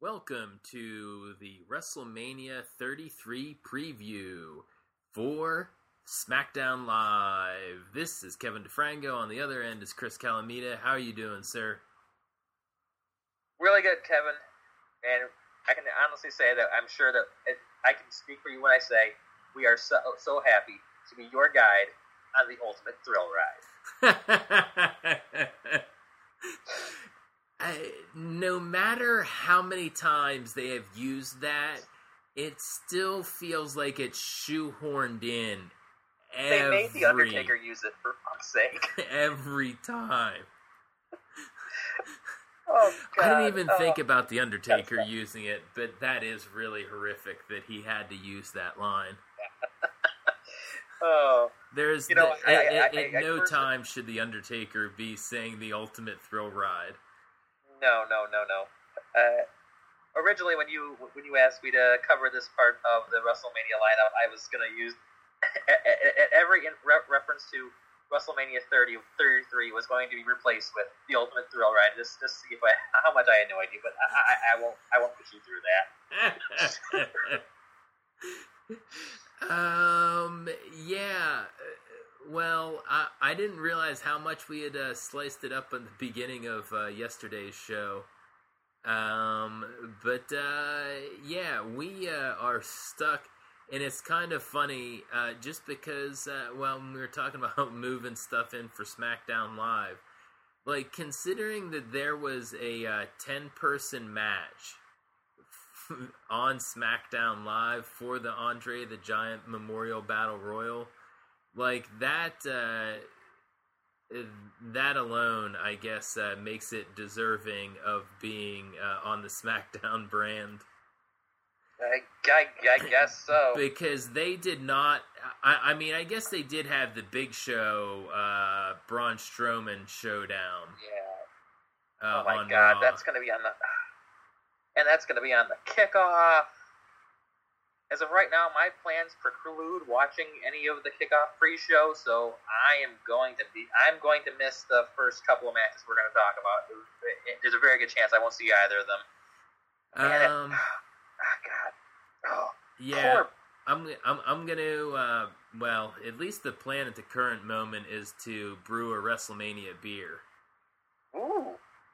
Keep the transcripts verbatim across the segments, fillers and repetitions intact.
Welcome to the WrestleMania thirty-three preview for SmackDown Live. This is Kevin DeFranco. On the other end is Chris Calamita. How are you doing, sir? Really good, Kevin. And I can honestly say that I'm sure that it, I can speak for you when I say we are so, so happy to be your guide on the ultimate thrill ride. I, no matter how many times they have used that, it still feels like it's shoehorned in. Every, they made The Undertaker use it, for fuck's sake. Every time. Oh, God. I didn't even oh. think about The Undertaker using it, but that is really horrific that he had to use that line. oh. There's you know, the, I, at, I, at, I, at no I time should The Undertaker be saying the ultimate thrill ride. No, no, no, no. Uh, originally, when you when you asked me to cover this part of the WrestleMania lineup, I was going to use at, at every in re- reference to WrestleMania thirty, thirty-three was going to be replaced with the ultimate thrill ride. Just, just to see if I, how much I had no idea, but I, I, I won't, I won't push you through that. um, yeah. Well, I, I didn't realize how much we had uh, sliced it up in the beginning of uh, yesterday's show. Um, but, uh, yeah, we uh, are stuck, and it's kind of funny, uh, just because, uh, well, when we were talking about moving stuff in for SmackDown Live, like, considering that there was a uh, ten-person match on SmackDown Live for the Andre the Giant Memorial Battle Royal, like, that, uh, that alone, I guess, uh, makes it deserving of being uh, on the SmackDown brand. I, I, I guess so. Because they did not, I, I mean, I guess they did have the Big Show, uh, Braun Strowman showdown. Yeah. Uh, oh my on God, Raw. that's going to be on the, and that's going to be on the kickoff. As of right now, my plans preclude watching any of the kickoff pre-show, so I am going to be I'm going to miss the first couple of matches we're going to talk about. There's a very good chance I won't see either of them. Um, it, oh, God. Oh, yeah, poor. I'm I'm I'm going to uh, well, at least the plan at the current moment is to brew a WrestleMania beer. Ooh.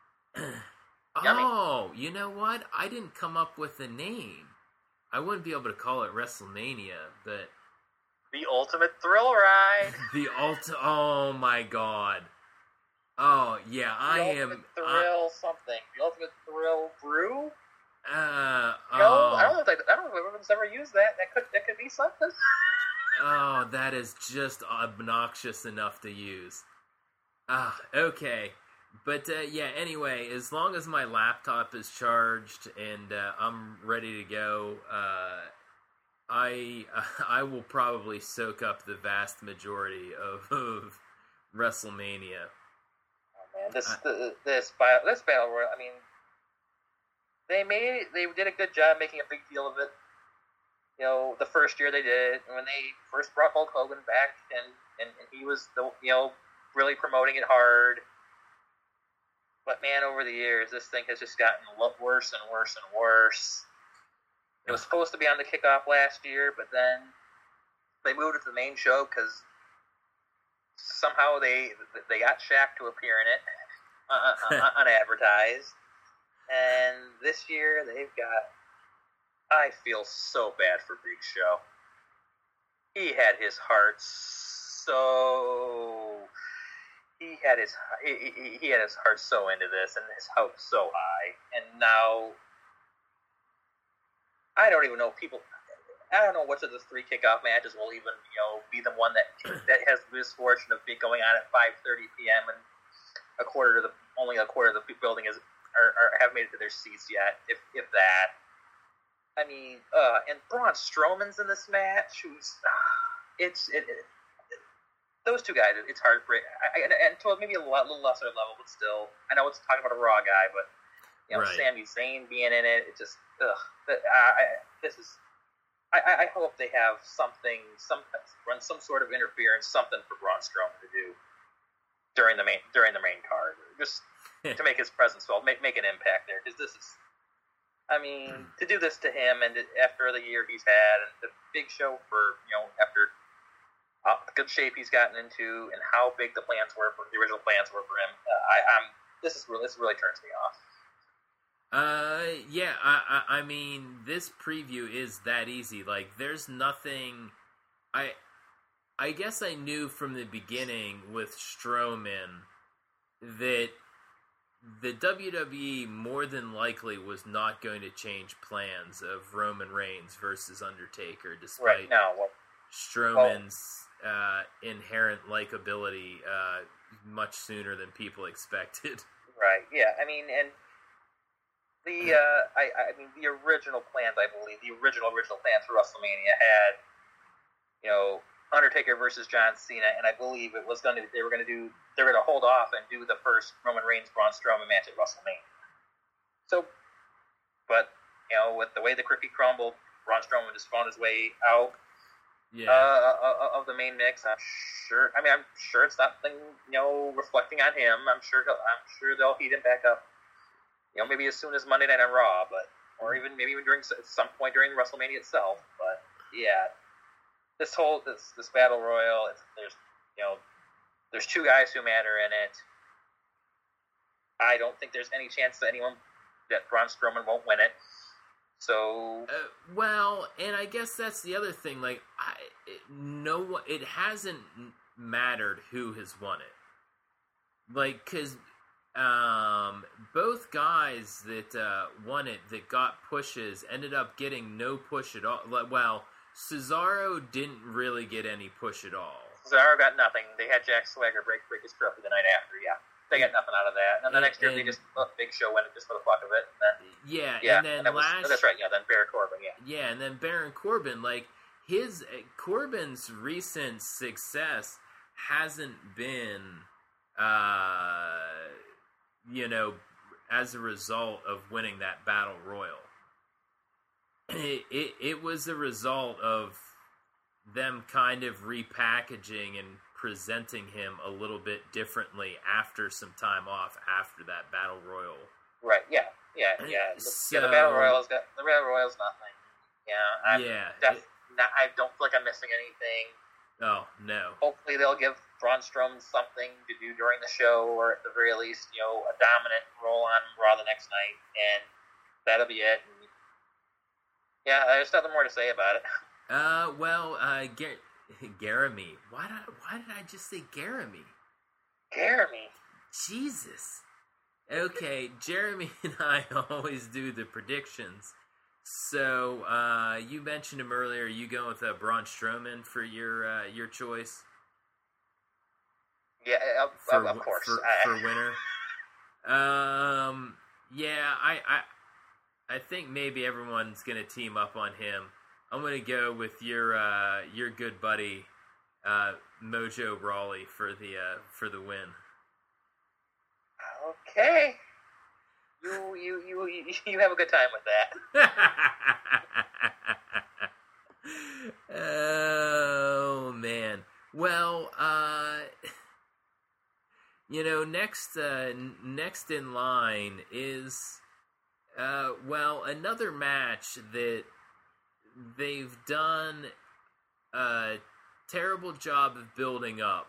Oh, you know what? I didn't come up with a name. I wouldn't be able to call it WrestleMania, but the ultimate thrill ride. the ult. Oh my God. Oh yeah, the I ultimate am. Thrill I, something. The ultimate thrill brew. Uh, no, oh, I don't know. If they, I don't know if anyone's ever used that. That could that could be something. Oh, that is just obnoxious enough to use. Ah, okay. But, uh, yeah, anyway, as long as my laptop is charged and uh, I'm ready to go, uh, I uh, I will probably soak up the vast majority of, of WrestleMania. Oh, man, this I, the, this battle, this battle royal. I mean, they made they did a good job making a big deal of it. You know, the first year they did, when they first brought Hulk Hogan back, and, and, and he was the you know really promoting it hard. But man, over the years, this thing has just gotten worse and worse and worse. It was supposed to be on the kickoff last year, but then they moved it to the main show because somehow they they got Shaq to appear in it uh, unadvertised. And this year they've got. I feel so bad for Big Show. He had his heart so. He had his he, he had his heart so into this and his hopes so high, and now I don't even know people. I don't know which of the three kickoff matches will even you know be the one that that has the misfortune of being going on at five thirty p.m. and a quarter of the only a quarter of the building is are, are have made it to their seats yet, if if that. I mean, uh, and Braun Strowman's in this match. Who's uh, it's it. it Those two guys, it's hard to break, I, and, and to maybe a lot, little lesser level, but still, I know it's talking about a Raw guy, but you know, right. Sami Zayn being in it, it just, ugh. I, this is, I, I hope they have something, some run some sort of interference, something for Braun Strowman to do during the main during the main card, just to make his presence felt, make make an impact there, because this is, I mean, to do this to him and to, after the year he's had and the big show for, you know, after uh, the good shape he's gotten into and how big the plans were for the original plans were for him, uh, I, I'm this is really, this really turns me off. Uh, yeah, I, I, I mean, this preview is that easy. Like, there's nothing. I, I guess I knew from the beginning with Strowman that the W W E more than likely was not going to change plans of Roman Reigns versus Undertaker, despite right now, well, Strowman's well, uh, inherent likability uh, much sooner than people expected. Right. Yeah. I mean, and the uh, I I mean the original plans, I believe, the original original plans for WrestleMania had, you know, Undertaker versus John Cena, and I believe it was going to they were going to do they were going to hold off and do the first Roman Reigns Braun Strowman match at WrestleMania. So, but you know, with the way the cookie crumbled, Braun Strowman just found his way out yeah. uh, of the main mix. I'm sure. I mean, I'm sure it's nothing, you know, reflecting on him. I'm sure. I'm sure they'll heat him back up. You know, maybe as soon as Monday Night on Raw, but or even maybe even during at some point during WrestleMania itself. But yeah. This whole this this battle royal, it's, there's you know, there's two guys who matter in it. I don't think there's any chance that anyone that Braun Strowman won't win it. So uh, well, and I guess that's the other thing. Like, I it, no, it hasn't mattered who has won it. Like, because um, both guys that uh, won it that got pushes ended up getting no push at all. Well. Cesaro didn't really get any push at all. Cesaro got nothing. They had Jack Swagger break break his trophy the night after. Yeah, they got nothing out of that. And then the next year, and, they just oh, Big Show went just for the fuck of it. And then yeah, yeah, and then and that was, last, oh, that's right. Yeah, then Baron Corbin. Yeah, yeah, and then Baron Corbin. Like his uh, Corbin's recent success hasn't been, uh, you know, as a result of winning that battle royal. It, it it was a result of them kind of repackaging and presenting him a little bit differently after some time off after that battle royal. Right. Yeah. Yeah. Yeah. So, yeah the battle royal's got the battle royal's nothing. Yeah. I'm yeah. Def- it, not, I don't feel like I'm missing anything. Oh no. Hopefully they'll give Braun Strowman something to do during the show, or at the very least, you know, a dominant role on Raw the next night, and that'll be it. And, yeah, there's nothing more to say about it. Uh, well, uh, Gar- Garamy. Why did I, why did I just say Garamy? Garamy. Jesus. Okay, Jeremy and I always do the predictions. So, uh, you mentioned him earlier. Are you going with uh, Braun Strowman for your uh, your choice? Yeah, of, for, of course. For, I... for winner. Um, yeah, I, I I think maybe everyone's gonna team up on him. I'm gonna go with your uh, your good buddy uh, Mojo Rawley for the uh, for the win. Okay, you you you you have a good time with that. Oh man. Well, uh, you know, next uh, next in line is. Uh, well, another match that they've done a terrible job of building up,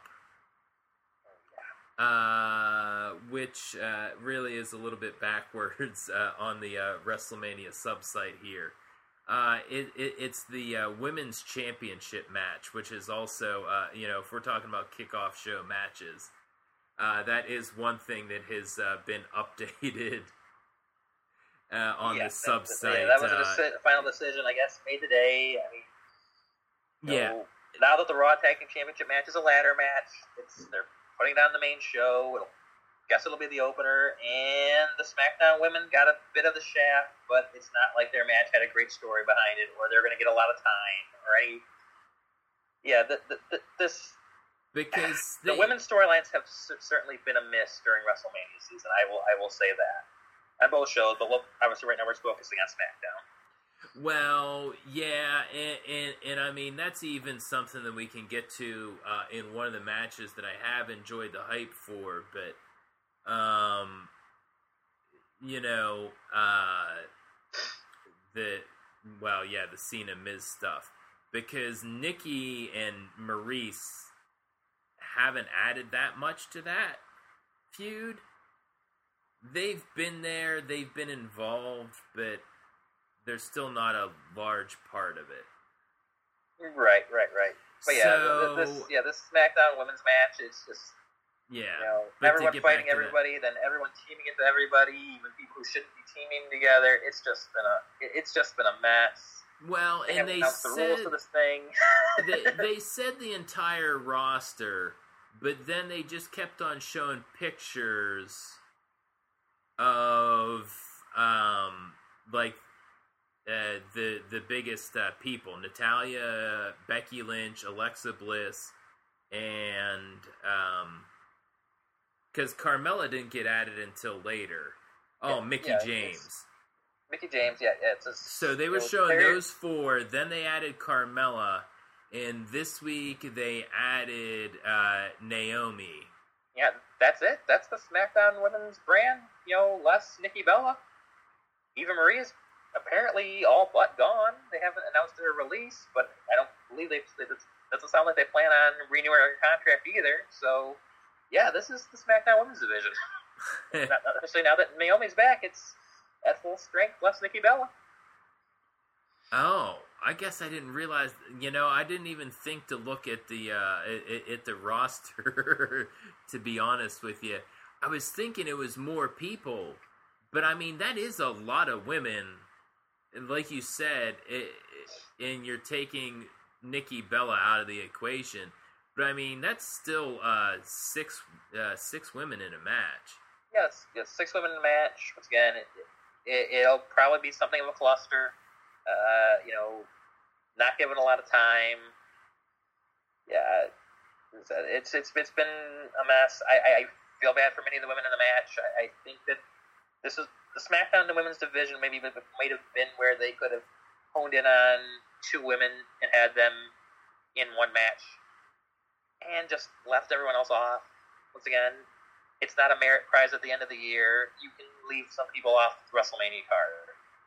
uh, which uh, really is a little bit backwards uh, on the uh, WrestleMania sub-site here. Uh, it, it, it's the uh, Women's Championship match, which is also, uh, you know, if we're talking about kickoff show matches, uh, that is one thing that has uh, been updated Uh, on yeah, the sub-site. Yeah, that was a uh, deci- final decision, I guess, made today. I mean, yeah. Know, now that the Raw Tag Team Championship match is a ladder match, it's they're putting it on the main show. It'll, guess it'll be the opener, and the SmackDown women got a bit of the shaft, but it's not like their match had a great story behind it, or they're going to get a lot of time, or any. Yeah, the, the, the, this. Because the they, women's storylines have c- certainly been a miss during WrestleMania season. I will, I will say that. On both shows, but obviously right now we're focusing on SmackDown. Well, yeah, and, and, and I mean, that's even something that we can get to uh, in one of the matches that I have enjoyed the hype for, but, um, you know, uh, the well, yeah, the Cena Miz stuff, because Nikki and Maurice haven't added that much to that feud. They've been there, they've been involved, but they're still not a large part of it. Right, right, right. But yeah, so, this yeah this SmackDown women's match is just yeah, you know, everyone fighting everybody, then everyone teaming into everybody, even people who shouldn't be teaming together. It's just been a it's just been a mess. Well, they and they the said rules for this thing. they, they said the entire roster, but then they just kept on showing pictures of um like uh, the the biggest uh, people: Natalya, Becky Lynch, Alexa Bliss, and um. Because Carmella didn't get added until later. Oh, yeah, Mickie yeah, James. Mickey James, yeah, yeah. It's a, so they were showing those four. Then they added Carmella, and this week they added uh, Naomi. Yeah, that's it. That's the SmackDown Women's brand. You know, less Nikki Bella. Eva Marie is apparently all but gone. They haven't announced their release, but I don't believe they. It doesn't sound like they plan on renewing her contract either. So. Yeah, this is the SmackDown Women's division. not, not especially now that Naomi's back, it's at full strength, less Nikki Bella. Oh, I guess I didn't realize. You know, I didn't even think to look at the uh, at, at the roster. To be honest with you, I was thinking it was more people, but I mean that is a lot of women. And like you said, it, and you're taking Nikki Bella out of the equation. But I mean, that's still uh, six uh, six women in a match. Yes, yes, six women in a match. Once again, it, it, it'll probably be something of a cluster. Uh, you know, not given a lot of time. Yeah, it's it's it's been a mess. I, I feel bad for many of the women in the match. I, I think that this is the SmackDown the women's division. Maybe might have been where they could have honed in on two women and had them in one match. And just left everyone else off. Once again, it's not a merit prize at the end of the year. You can leave some people off the WrestleMania card,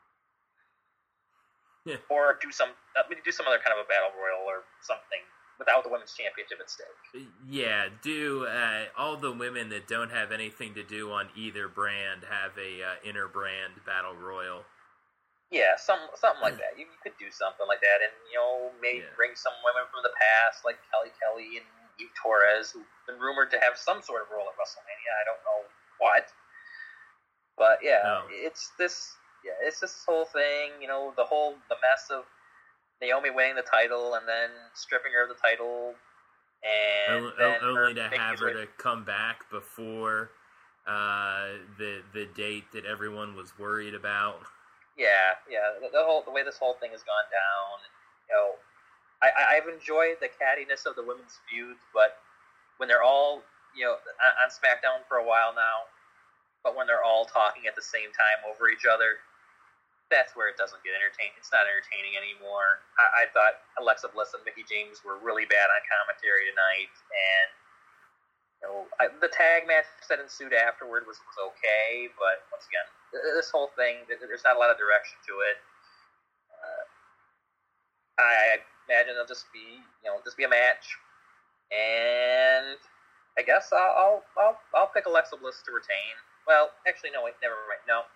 yeah. or do some uh, do some other kind of a battle royal or something without the women's championship at stake. Yeah, do uh, all the women that don't have anything to do on either brand have a uh, inter brand battle royal? Yeah, some something like that. You, you could do something like that, and you know, maybe yeah. bring some women from the past, like Kelly Kelly and Eve Torres, who've been rumored to have some sort of role at WrestleMania. I don't know what, but yeah, no. it's this. Yeah, it's this whole thing. You know, the whole the mess of Naomi winning the title and then stripping her of the title, and o- then only her to have her way- to come back before uh, the the date that everyone was worried about. Yeah, yeah. The, the whole the way this whole thing has gone down. You know. I, I've enjoyed the cattiness of the women's feuds, but when they're all, you know, on, on SmackDown for a while now, but when they're all talking at the same time over each other, that's where it doesn't get entertaining. It's not entertaining anymore. I, I thought Alexa Bliss and Mickie James were really bad on commentary tonight, and you know, I, the tag match that ensued afterward was, was okay, but once again, this whole thing, there's not a lot of direction to it. Uh, I imagine it'll just be, you know, just be a match, and I guess I'll I'll I'll, I'll pick Alexa Bliss to retain. Well, actually, no, wait, never mind. No.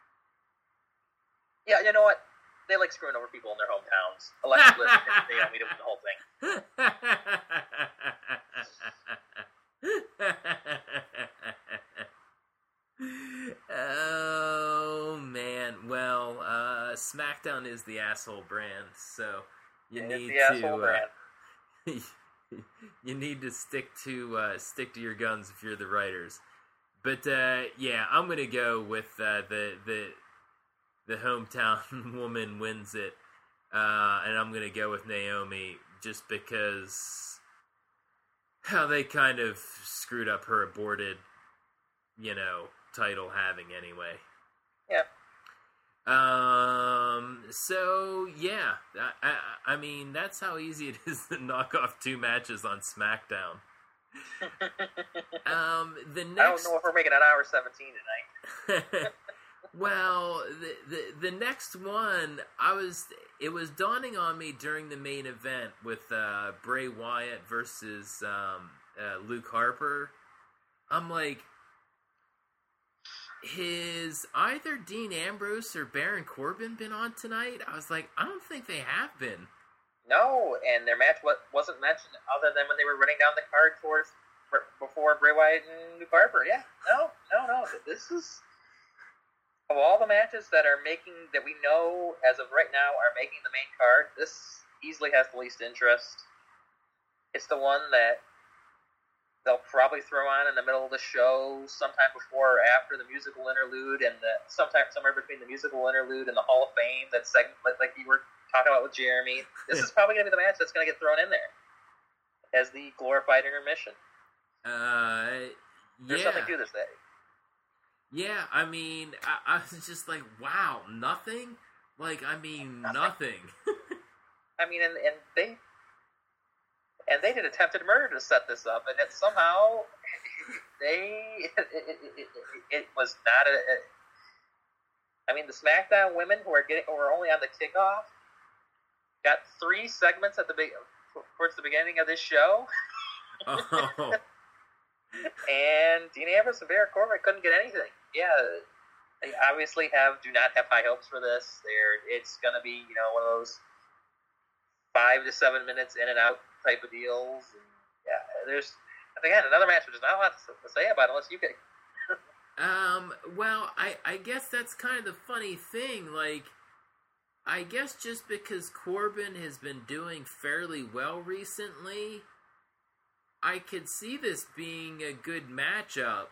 Yeah, you know what? They like screwing over people in their hometowns. Alexa Bliss and Naomi to win the whole thing. Oh man, well, uh, SmackDown is the asshole brand, so you It is need the asshole to uh, brand. you need to stick to uh, stick to your guns if you're the writers. But uh, yeah, I'm gonna go with uh, the the the hometown woman wins it, uh, and I'm gonna go with Naomi just because how they kind of screwed up her aborted, you know, title having anyway. Yeah. Um. So yeah, I, I I mean that's how easy it is to knock off two matches on SmackDown. um. The next. I don't know if we're making an hour seventeen tonight. Well, the, the the next one, I was it was dawning on me during the main event with uh, Bray Wyatt versus um, uh, Luke Harper. I'm like, has either Dean Ambrose or Baron Corbin been on tonight? I was like, I don't think they have been. No, and their match wasn't mentioned other than when they were running down the card towards before Bray Wyatt and Luke Harper. Yeah, no, no, no. This is, of all the matches that are making, that we know as of right now are making the main card, this easily has the least interest. It's the one that they'll probably throw on in the middle of the show, sometime before or after the musical interlude, and the sometime somewhere between the musical interlude and the Hall of Fame. That segment, like you were talking about with Jeremy. This is probably going to be the match that's going to get thrown in there as the glorified intermission. Uh, There's yeah. something to this day. Yeah, I mean, I, I was just like, wow, nothing? Like, I mean, nothing. nothing. I mean, and, and they and they did attempted murder to set this up, and it somehow they it, it, it, it was not a, a. I mean, the SmackDown women who are getting who are only on the kickoff got three segments at the big towards the beginning of this show. Oh. And Dean Ambrose and Baron Corbin couldn't get anything. Yeah, they obviously have do not have high hopes for this. They're it's going to be, you know, one of those five to seven minutes in and out type of deals. And yeah, there's again another match which is not a lot to say about it unless you pick. um. Well, I I guess that's kind of the funny thing. Like, I guess just because Corbin has been doing fairly well recently, I could see this being a good matchup.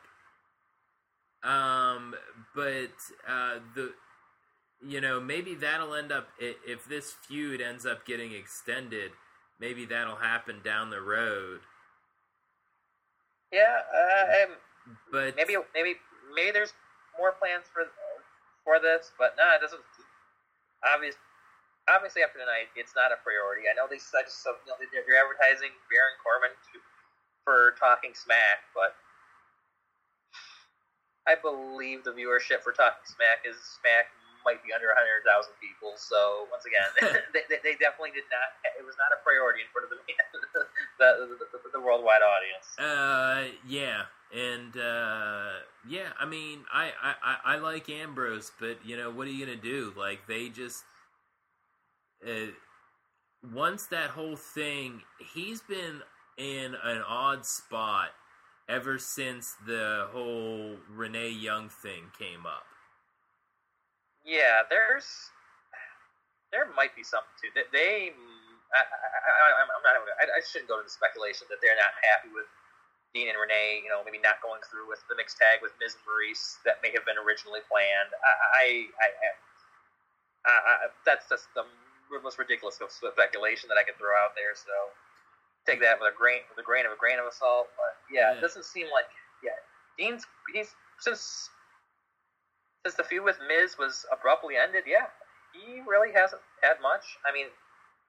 Um, but uh, the you know maybe that'll end up if this feud ends up getting extended. Maybe that'll happen down the road. Yeah, uh, um, but maybe maybe maybe there's more plans for for this, but no, it doesn't. Obvious, obviously, after tonight, it's not a priority. I know they said so. You know, they're advertising Baron Corbin to. For talking smack, but I believe the viewership for talking smack is smack might be under one hundred thousand people. So once again, they, they, they definitely did not. It was not a priority in front of the the, the, the, the worldwide audience. Uh, yeah, and uh, yeah. I mean, I, I, I like Ambrose, but you know, what are you gonna do? Like they just uh, once that whole thing, he's been in an odd spot ever since the whole Renee Young thing came up. Yeah, there's there might be something to that. They, I, I, I, I'm not. I, I shouldn't go to the speculation that they're not happy with Dean and Renee. You know, maybe not going through with the mixed tag with Miz and Maurice that may have been originally planned. I, I, I, I, I that's just the most ridiculous speculation that I could throw out there. So. Take that with a grain with a grain of a grain of salt, but yeah, yeah, it doesn't seem like yeah. Dean's he's since since the feud with Miz was abruptly ended. Yeah, he really hasn't had much. I mean,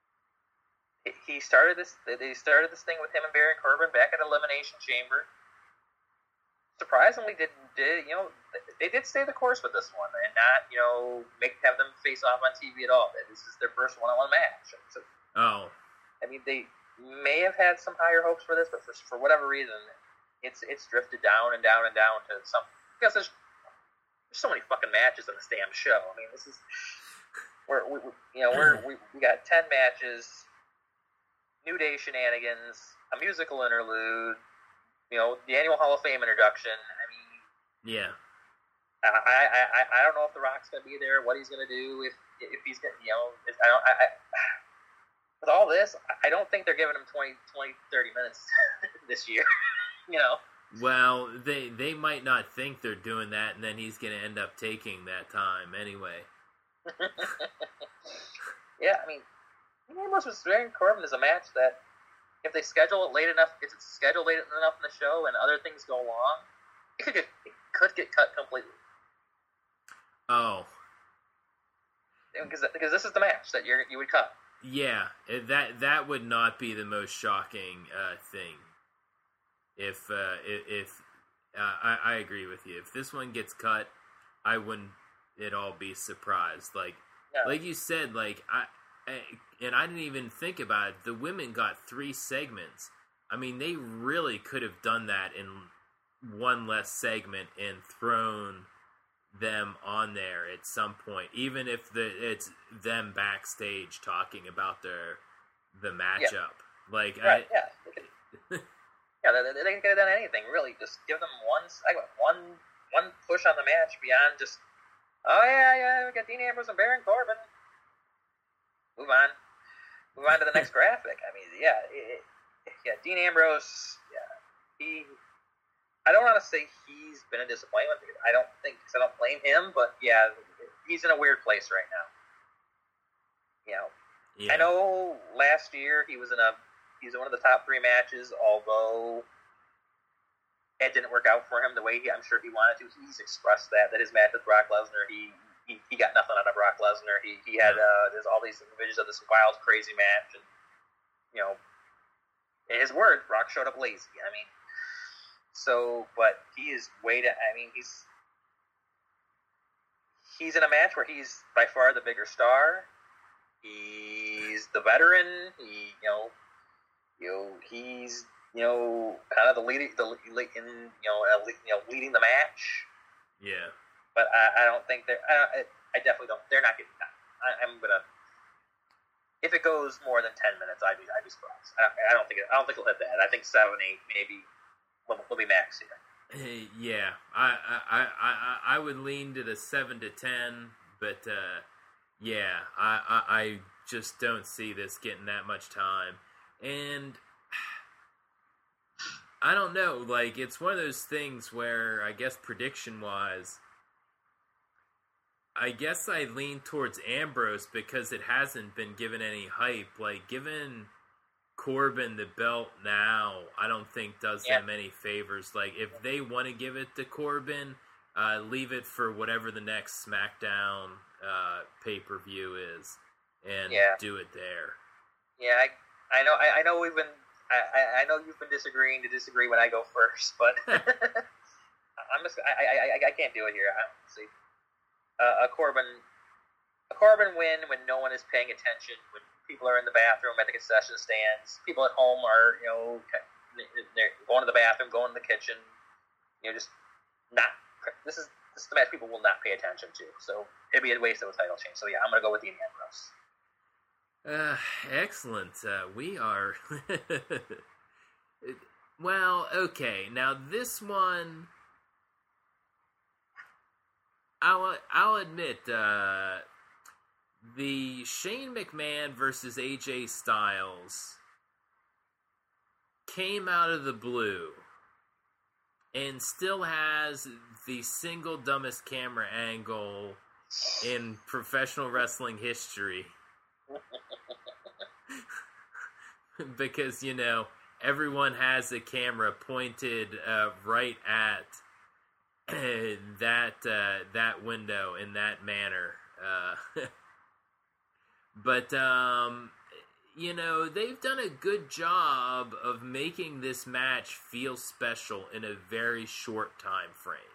he started this. They started this thing with him and Baron Corbin back at Elimination Chamber. Surprisingly, did did you know they did stay the course with this one and not you know make have them face off on T V at all. This is their first one-on-one match. So, oh, I mean they. May have had some higher hopes for this, but for, for whatever reason, it's it's drifted down and down and down to some. Because there's, there's so many fucking matches on this damn show. I mean, this is we're we, you know we're we, we got ten matches, New Day shenanigans, a musical interlude, you know, the annual Hall of Fame introduction. I mean, yeah. I I I, I don't know if The Rock's gonna be there, what he's gonna do, if if he's gonna you know if, I don't I. I With all this, I don't think they're giving him twenty, twenty, thirty minutes this year, you know. Well, they they might not think they're doing that, and then he's going to end up taking that time anyway. Yeah, I mean, Amos versus Baron Corbin is a match that, if they schedule it late enough, if it's scheduled late enough in the show and other things go along, it could get, it could get cut completely. Oh. Because because this is the match that you you would cut. Yeah, that that would not be the most shocking uh, thing. If uh, if, if uh, I, I agree with you, if this one gets cut, I wouldn't it all be surprised. Like, Yeah. like you said, like I, I, and I didn't even think about it. The women got three segments. I mean, they really could have done that in one less segment and thrown them on there at some point, even if the it's them backstage talking about their the matchup. Yeah. Like, right, I, yeah, they could, yeah, they, they could have done anything really. Just give them one segment, one one push on the match beyond just, oh yeah, yeah, we got Dean Ambrose and Baron Corbin. Move on, move on to the next graphic. I mean, yeah, it, yeah, Dean Ambrose, yeah, he. I don't want to say he's been a disappointment. I don't think, because I don't blame him, but yeah, he's in a weird place right now. You know, yeah. I know last year he was in a, he's in one of the top three matches, although it didn't work out for him the way he, I'm sure he wanted to. He's expressed that, that his match with Brock Lesnar, he, he, he got nothing out of Brock Lesnar. He, he had, uh, there's all these images of this wild, crazy match, and, you know, in his words, Brock showed up lazy. I mean, So, but he is way to, I mean, he's, he's in a match where he's by far the bigger star. He's the veteran. He, you know, you know, he's, you know, kind of the leading, the, in, you know, uh, you know, leading the match. Yeah. But I, I don't think they're, I, I definitely don't, they're not getting that. I, I'm gonna, if it goes more than ten minutes, I'd be, I'd be surprised. I, I don't think, it, I don't think it'll hit that. I think seven, eight, maybe. Will be max here. Hey, yeah, I, I, I, I would lean to the seven to ten, but uh, yeah, I, I, I just don't see this getting that much time, and I don't know. Like, it's one of those things where I guess prediction wise, I guess I lean towards Ambrose because it hasn't been given any hype. Like, given Corbin the belt now, I don't think does yeah. them any favors. Like, if they want to give it to Corbin, uh, leave it for whatever the next SmackDown uh, pay-per-view is, and yeah. do it there. Yeah, I, I know. I, I know we've been. I, I know you've been disagreeing to disagree when I go first, but I'm just. I, I, I, I can't do it here. I don't see uh, a Corbin, a Corbin win when no one is paying attention. When people are in the bathroom at the concession stands. People at home are, you know, they're going to the bathroom, going to the kitchen. You know, just not. This is this is the match people will not pay attention to. So it'd be a waste of a title change. So yeah, I'm gonna go with Dean Ambrose. Uh, excellent. Uh, we are. Well, okay. Now this one, I'll I'll admit. Uh, The Shane McMahon versus A J Styles came out of the blue and still has the single dumbest camera angle in professional wrestling history. Because, you know, everyone has a camera pointed uh, right at uh, that uh, that window in that manner. Uh But, um, you know, they've done a good job of making this match feel special in a very short time frame.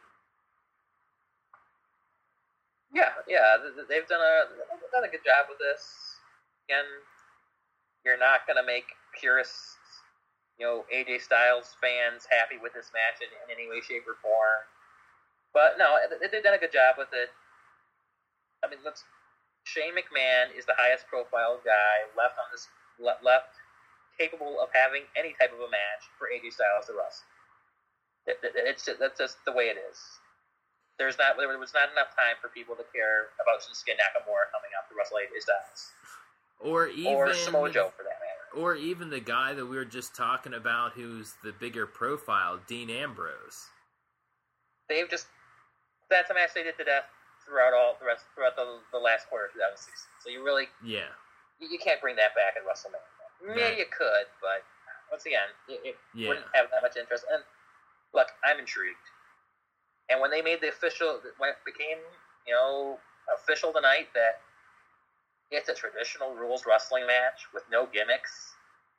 Yeah, yeah, they've done a they've done a good job with this. Again, you're not going to make purists, you know, A J Styles fans happy with this match in, in any way, shape, or form. But no, they've done a good job with it. I mean, let's. Shane McMahon is the highest profile guy left on this left capable of having any type of a match for A J Styles to wrestle. It, it, it's just, that's just the way it is. There's not there was not enough time for people to care about Shinsuke Nakamura coming up to wrestle A J Styles, or even or Samoa Joe for that matter, or even the guy that we were just talking about, who's the bigger profile, Dean Ambrose. They've just that's a match they did to death. Throughout all the rest, throughout the, the last quarter of twenty sixteen, so you really, yeah, you, you can't bring that back at WrestleMania. Maybe you could, but once again, it, it yeah. wouldn't have that much interest. And look, I'm intrigued. And when they made the official, when it became, you know, official tonight that it's a traditional rules wrestling match with no gimmicks,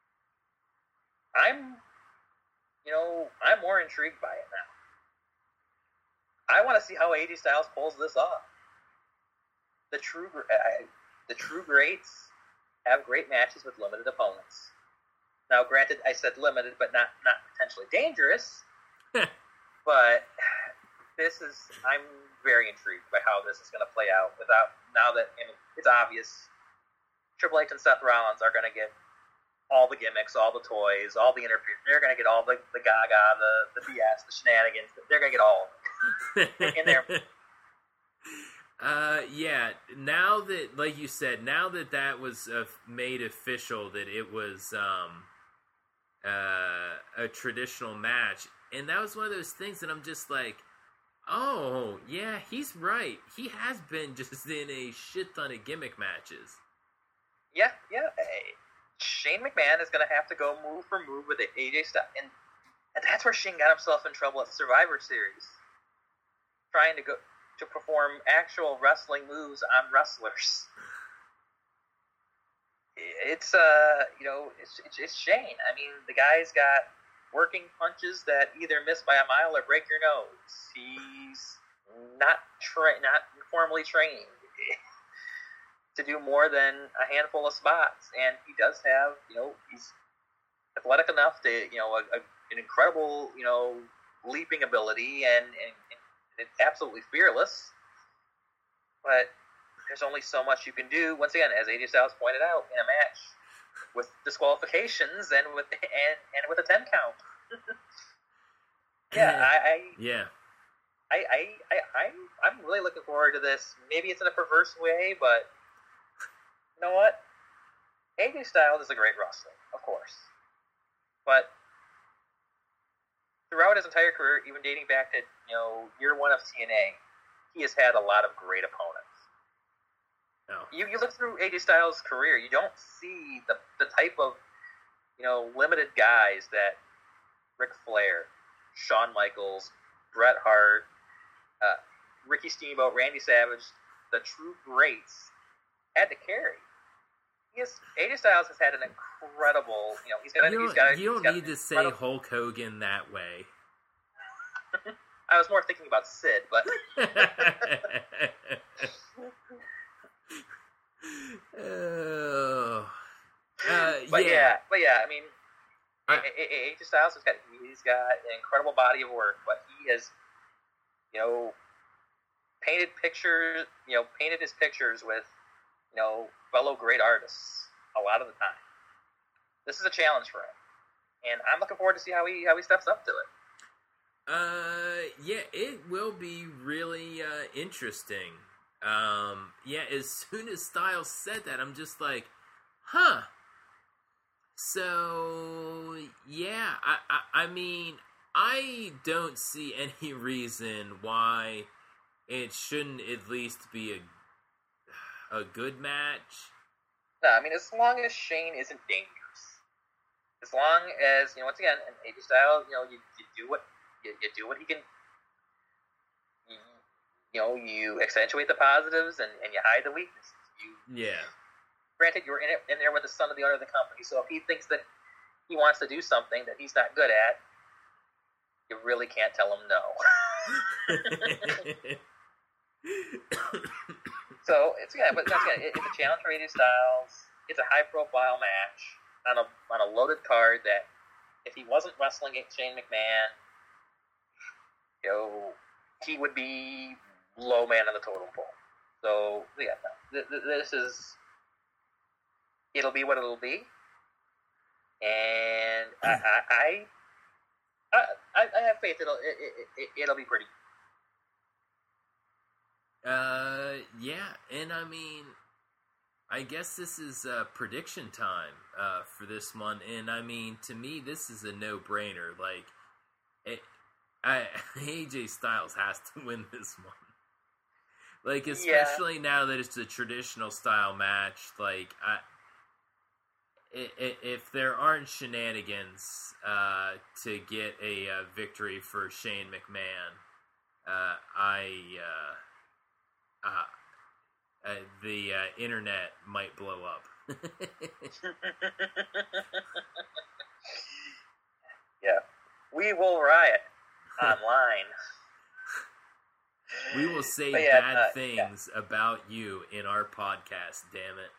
I'm, you know, I'm more intrigued by it now. I want to see how A J Styles pulls this off. the true uh, the true greats have great matches with limited opponents. Now, granted, I said limited, but not not potentially dangerous. But this is I'm very intrigued by how this is going to play out. Without now that I mean, it's obvious, Triple H and Seth Rollins are going to get all the gimmicks, all the toys, all the interference. They're going to get all the, the gaga, the, the B S, the shenanigans. They're going to get all of it in there. Uh, yeah, now that, like you said, now that that was uh, made official, that it was um, uh, a traditional match, and that was one of those things that I'm just like, oh, yeah, he's right. He has been just in a shit ton of gimmick matches. Yeah, yeah. Hey. Shane McMahon is going to have to go move for move with A J Styles. And, and that's where Shane got himself in trouble at the Survivor Series. Trying to go to perform actual wrestling moves on wrestlers. It's, uh, you know, it's, it's, it's Shane. I mean, the guy's got working punches that either miss by a mile or break your nose. He's not, tra- not formally trained to do more than a handful of spots, and he does have, you know, he's athletic enough to, you know, a, a, an incredible, you know, leaping ability, and, and, and absolutely fearless, but there's only so much you can do, once again, as A J Styles pointed out, in a match with disqualifications and with and, and with a ten count. yeah, I, I yeah. I, I, I, I'm, I'm really looking forward to this. Maybe it's in a perverse way, but you know what? A J Styles is a great wrestler, of course. But throughout his entire career, even dating back to, you know, year one of T N A, he has had a lot of great opponents. Oh. You you look through A J Styles' career, you don't see the the type of, you know, limited guys that Ric Flair, Shawn Michaels, Bret Hart, uh, Ricky Steamboat, Randy Savage, the true greats had to carry. He is, A J Styles has had an incredible, you know, he's got. You he's don't, got. you he's don't got need to say incredible... Hulk Hogan that way. I was more thinking about Sid, but. oh. Uh, but yeah. yeah, but yeah, I mean, I... A J Styles has got he's got an incredible body of work, but he has, you know, painted pictures, you know, painted his pictures with, you know, fellow great artists a lot of the time. This is a challenge for him, and I'm looking forward to see how he how he steps up to it. Uh, yeah, it will be really uh, interesting. Um, yeah, as soon as Styles said that, I'm just like, huh. So, yeah, I, I, I mean, I don't see any reason why it shouldn't at least be a, a good match. No, I mean, as long as Shane isn't dangerous. As long as, you know, once again, in A J Styles, you know, you, you do what you, you do what he can. You, you know, you accentuate the positives and, and you hide the weaknesses. You, yeah. Granted, you're in it in there with the son of the owner of the company, so if he thinks that he wants to do something that he's not good at, you really can't tell him no. So it's yeah, but again, it, it's a challenge for A J Styles. It's a high-profile match on a on a loaded card that, if he wasn't wrestling Shane McMahon, you know, he would be low man on the totem pole. So yeah, th- th- this is it'll be what it'll be, and I I I, I, I have faith it'll it, it, it, it'll be pretty. Uh, yeah, and I mean, I guess this is uh, prediction time uh, for this one, and I mean, to me, this is a no-brainer. Like, it, I, A J Styles has to win this one. Like, especially yeah. now that it's a traditional style match. Like, I, if there aren't shenanigans uh, to get a uh, victory for Shane McMahon, uh, I. Uh, Uh, uh, the uh, internet might blow up. Yeah, we will riot online. We will say yeah, bad uh, things yeah. about you in our podcast, damn it.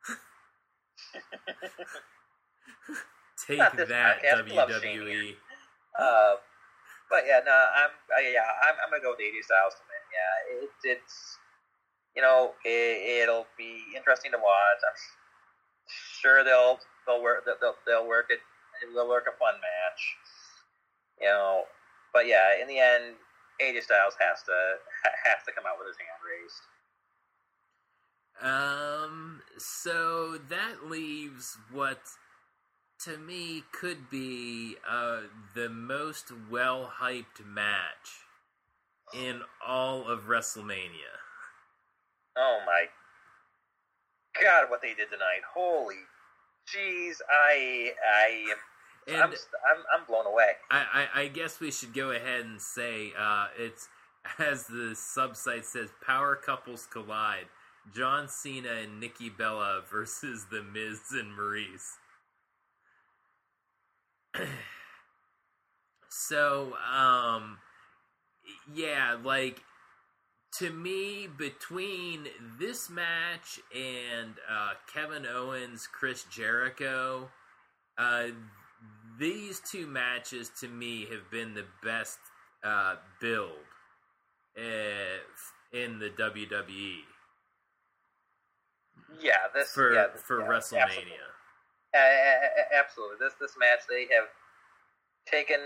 Take that, W W E. Uh, but yeah, no, I'm uh, yeah, I'm, I'm gonna go with A J Styles to win. Yeah, it, it's you know it, it'll be interesting to watch. I'm sure they'll they'll work they'll they'll work it they'll work a fun match. You know, but yeah, in the end, A J Styles has to has to come out with his hand raised. Um, so that leaves what, to me, could be uh, the most well-hyped match in all of WrestleMania. Oh my God, what they did tonight. Holy jeez, I, I, and I'm, I'm, I'm blown away. I, I, I guess we should go ahead and say, uh, it's, as the sub-site says, Power Couples Collide. John Cena and Nikki Bella versus The Miz and Maurice. So, um, yeah, like, to me, between this match and uh, Kevin Owens, Chris Jericho, uh, these two matches, to me, have been the best uh, build uh, in the W W E. Yeah, this for yeah, this, for yeah, WrestleMania. Absolutely. Uh, absolutely, this this match they have taken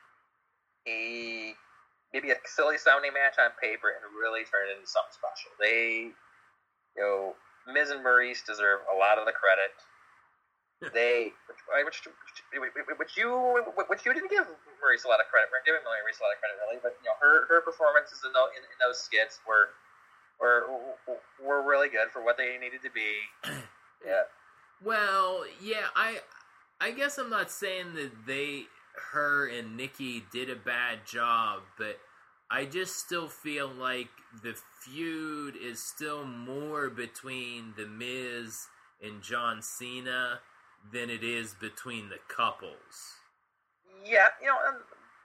a maybe a silly sounding match on paper and really turned it into something special. They, you know, Miz and Maurice deserve a lot of the credit. They, which, which, which you which you didn't give Maurice a lot of credit. We're giving Maurice a lot of credit, really, but you know her her performances in those, in, in those skits were. Were, were really good for what they needed to be. Yeah. Well, yeah, I I guess I'm not saying that they, her and Nikki did a bad job, but I just still feel like the feud is still more between The Miz and John Cena than it is between the couples. Yeah, you know, um,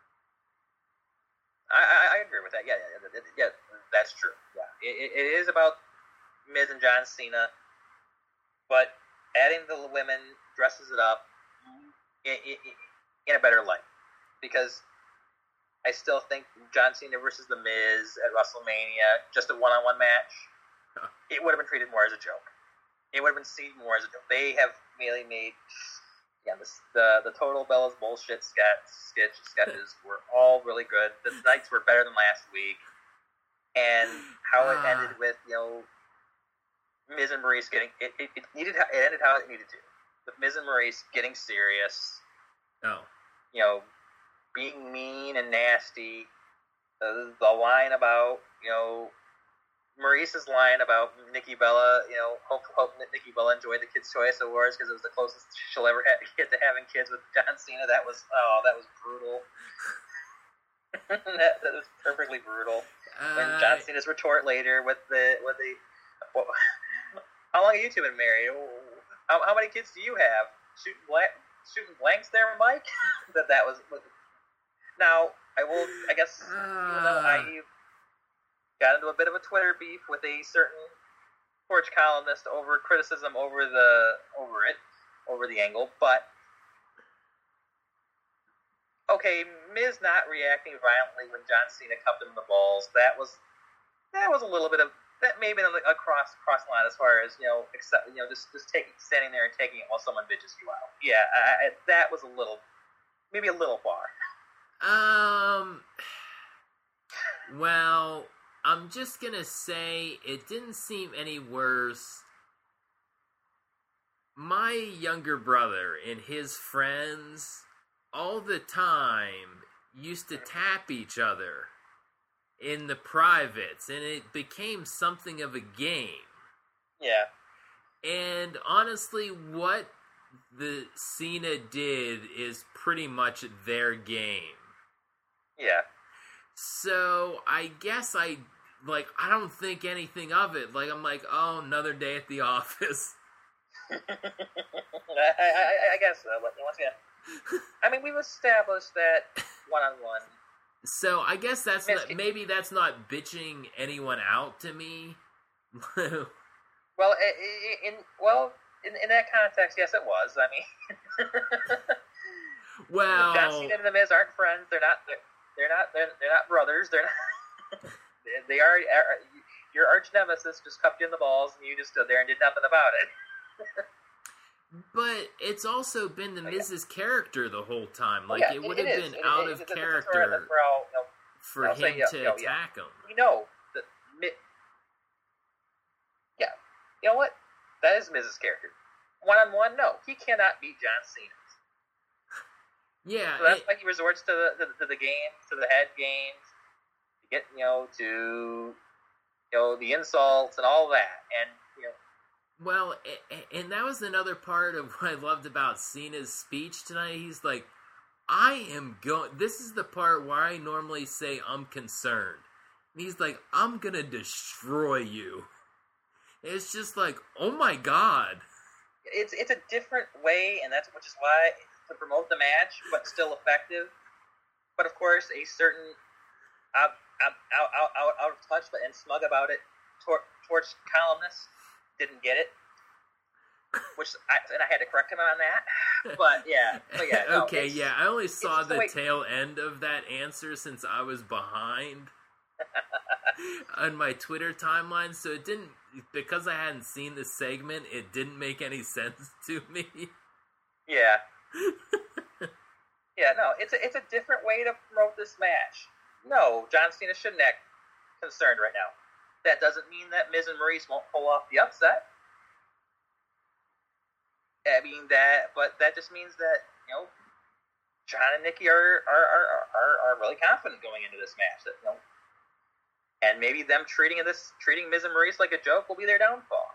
I, I, I agree with that. Yeah, yeah, yeah, that's true. Yeah, it, it is about Miz and John Cena, but adding the women dresses it up in, in, in a better light, because I still think John Cena versus The Miz at WrestleMania, just a one-on-one match, huh. It would have been treated more as a joke. It would have been seen more as a joke. They have really made. Yeah, the, the the total Bella's bullshit sketch, sketch sketches were all really good. The nights were better than last week, and how it ended with you know Miz and Maurice getting it, it, it needed it ended how it needed to, with Miz and Maurice getting serious. Oh, you know, being mean and nasty. The, the line about you know Maurice's line about Nikki Bella, you know, hope, hope Nikki Bella enjoyed the Kids' Choice Awards because it was the closest she'll ever ha- get to having kids with John Cena. That was, oh, that was brutal. that, that was perfectly brutal. Uh, and John Cena's retort later with the, with the, well, how long have you two been married? How, how many kids do you have? Shooting blank, shooting blanks there, Mike? that that was. Now I will, I guess, uh, even though I. got into a bit of a Twitter beef with a certain Torch columnist over criticism over the over it, over the angle, but okay, Miz not reacting violently when John Cena cupped him in the balls, that was that was a little bit of that may have been a cross cross line as far as, you know, accept, you know, just just taking standing there and taking it while someone bitches you out. Yeah, I, I, that was a little maybe a little far. Um well, I'm just gonna say it didn't seem any worse. My younger brother and his friends all the time used to tap each other in the privates, and it became something of a game. Yeah. And honestly, what the Cena did is pretty much their game. Yeah. So I guess I like I don't think anything of it. Like I'm like, oh, another day at the office. I, I, I guess so. But once again, I mean, we've established that one-on-one So I guess that's Miz not, can- maybe that's not bitching anyone out to me. Well, i- i- in well, in, in that context, yes, it was. I mean, Well, John Cena and The Miz aren't friends. They're not. They're, they're not. They're, they're not brothers. They're not. they are, are. Your arch nemesis just cupped you in the balls, and you just stood there and did nothing about it. but it's also been the Oh, yeah. Miz's character the whole time. Oh, Like yeah, it would it have is. been It- out it- of it- that's where- character that's where I'll, you know, for I'll him say, yeah, to you know, yeah. attack him. we know that. Mi- Yeah, you know what? That is Miz's character. One on one, no, he cannot beat John Cena. Yeah, So that's it- why he resorts to the to, to the games, to the head games, to get you know to you know the insults and all that, and you know well, a- a- and that was another part of what I loved about Cena's speech tonight. He's like, I am going, this is the part where I normally say I'm concerned. And he's like, I'm gonna destroy you. It's just like, oh my god. it's it's a different way, and that's which is why to promote the match, but still effective. But of course, a certain out out out out, out, out of touch but and smug about it tor- torch columnist didn't get it, which I, and I had to correct him on that. But yeah, but yeah, no, okay, it's- yeah, I only saw just the the way- tail end of that answer since I was behind on my Twitter timeline, so it didn't, because I hadn't seen the segment, it didn't make any sense to me. Yeah. Yeah, no, it's a, it's a different way to promote this match. No, John Cena shouldn't act concerned right now. That doesn't mean that Miz and Maurice won't pull off the upset. I mean that, but that just means that you know, John and Nikki are are are, are, are really confident going into this match. That you know, and maybe them treating this treating Miz and Maurice like a joke will be their downfall.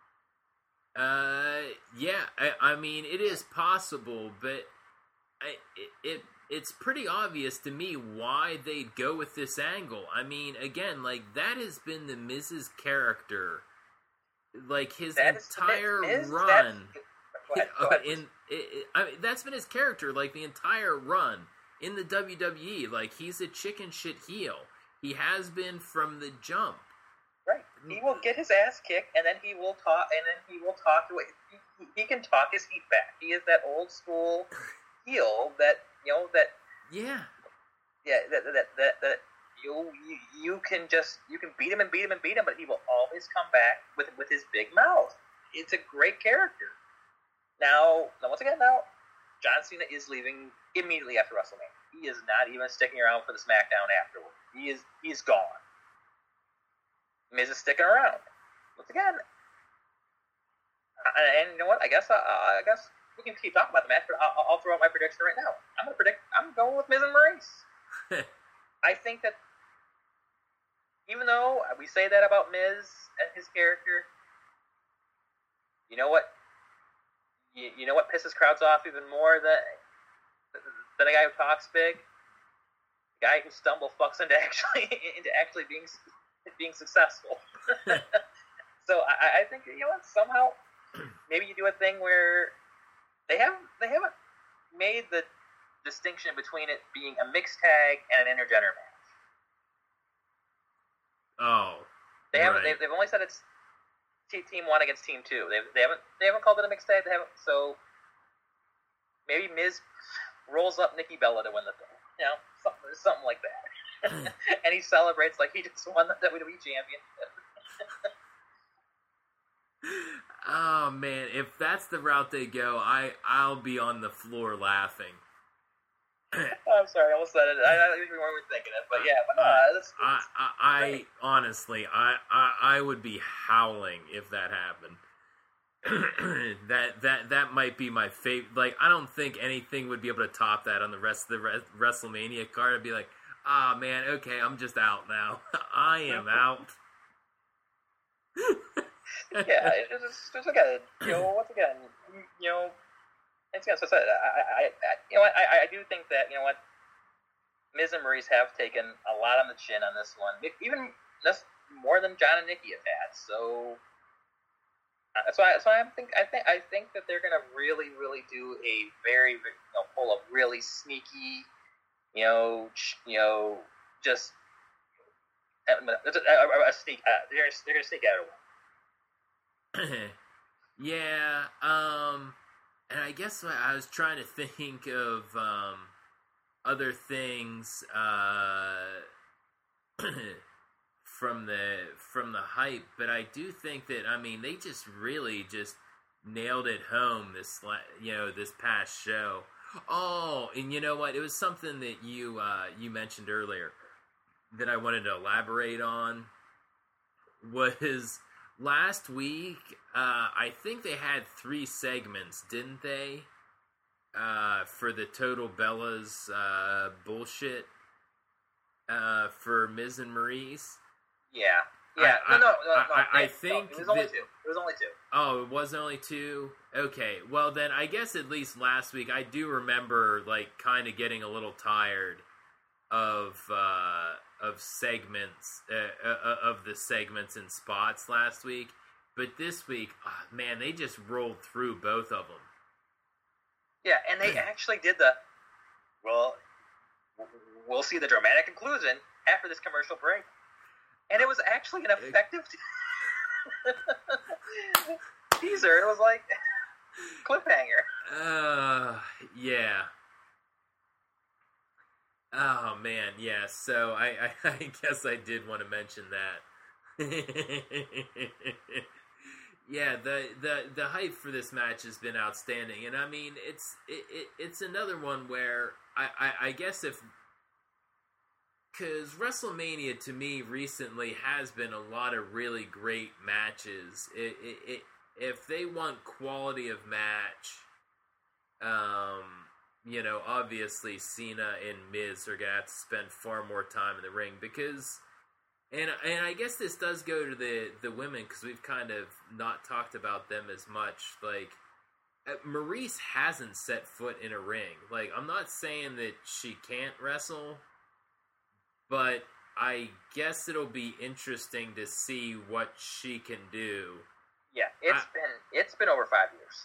Uh, yeah, I, I mean, it is possible, but I, it, it it's pretty obvious to me why they'd go with this angle. I mean, again, like, that has been the Miz's character, like, his That is- entire Miz, run. that's- Go ahead, go Uh, ahead. in it, it, I mean, that's been his character, like, the entire run in the W W E. Like, he's a chicken shit heel. He has been from the jump. Right. He will get his ass kicked, and then he will talk, and then he will talk away. He, he can talk his heat back. He is that old school heel that you know that Yeah. yeah that that that, that you, you you can just you can beat him and beat him and beat him, but he will always come back with with his big mouth. It's a great character. Now, now once again, now John Cena is leaving immediately after WrestleMania. He is not even sticking around for the SmackDown afterward. He is he's gone. Miz is sticking around. Once again, and, and you know what? I guess I, I guess we can keep talking about the match, but I'll, I'll throw out my prediction right now. I'm gonna predict. I'm going with Miz and Maurice. I think that even though we say that about Miz and his character, you know what? You, you know what pisses crowds off even more than than a guy who talks big. The guy who stumble fucks into actually into actually being being successful. So I, I think you know what? Somehow, maybe you do a thing where they haven't they haven't made the distinction between it being a mixed tag and an intergender match. Oh. They haven't. Right. They've, they've only said it's t- team one against team two. They they haven't they haven't called it a mixed tag. They haven't. So maybe Miz rolls up Nikki Bella to win the thing. You know, something something like that. And he celebrates like he just won the W W E championship. Oh man, if that's the route they go, I I'll be on the floor laughing. I'm sorry, I almost said it. I, I don't even remember thinking it, but yeah, but no, I, that's, I, I, I honestly, I, I, I would be howling if that happened. that that that might be my favorite. Like, I don't think anything would be able to top that on the rest of the Re- WrestleMania card. I'd be like, ah, oh, man, okay, I'm just out now. I am out. yeah, it's just, just again, you know, once again, you know, once again, so I said, I, I, I, you know, I, I do think that, you know what, Miz and Maurice have taken a lot on the chin on this one, even that's more than John and Nikki have had. So, so I, so I think, I think, I think that they're gonna really, really do a very, you know, pull a really sneaky you know, you know, just a, a, a sneak. Uh, they're gonna, they're gonna sneak out of one. Yeah, um, and I guess I was trying to think of um, other things uh, from the from the hype, but I do think that I mean they just really just nailed it home this you know this past show. Oh, and you know what? It was something that you uh, you mentioned earlier that I wanted to elaborate on was last week. Uh, I think they had three segments, didn't they? Uh, for the Total Bellas uh, bullshit uh, for Miz and Maurice. Yeah, yeah. I, no, no, no, I, no, I, I no, think it was only that, two. It was only two. Oh, it was only two? Okay, well then I guess at least last week I do remember like kind of getting a little tired of uh, of segments uh, uh, of the segments and spots last week, but this week, oh, man, they just rolled through both of them. Yeah, and they actually did the well. We'll see the dramatic conclusion after this commercial break, and it was actually an effective teaser. It was like cliffhanger. Uh, yeah. Oh man, yeah. So I, I, I guess I did want to mention that. Yeah, the, the the hype for this match has been outstanding, and I mean it's it, it it's another one where I, I, I guess if because WrestleMania to me recently has been a lot of really great matches. It, it, it if they want quality of match, um. You know, obviously Cena and Miz are gonna have to spend far more time in the ring because, and and I guess this does go to the the women because we've kind of not talked about them as much. Like, Maurice hasn't set foot in a ring. Like, I'm not saying that she can't wrestle, but I guess it'll be interesting to see what she can do. Yeah, it's I, been it's been over five years.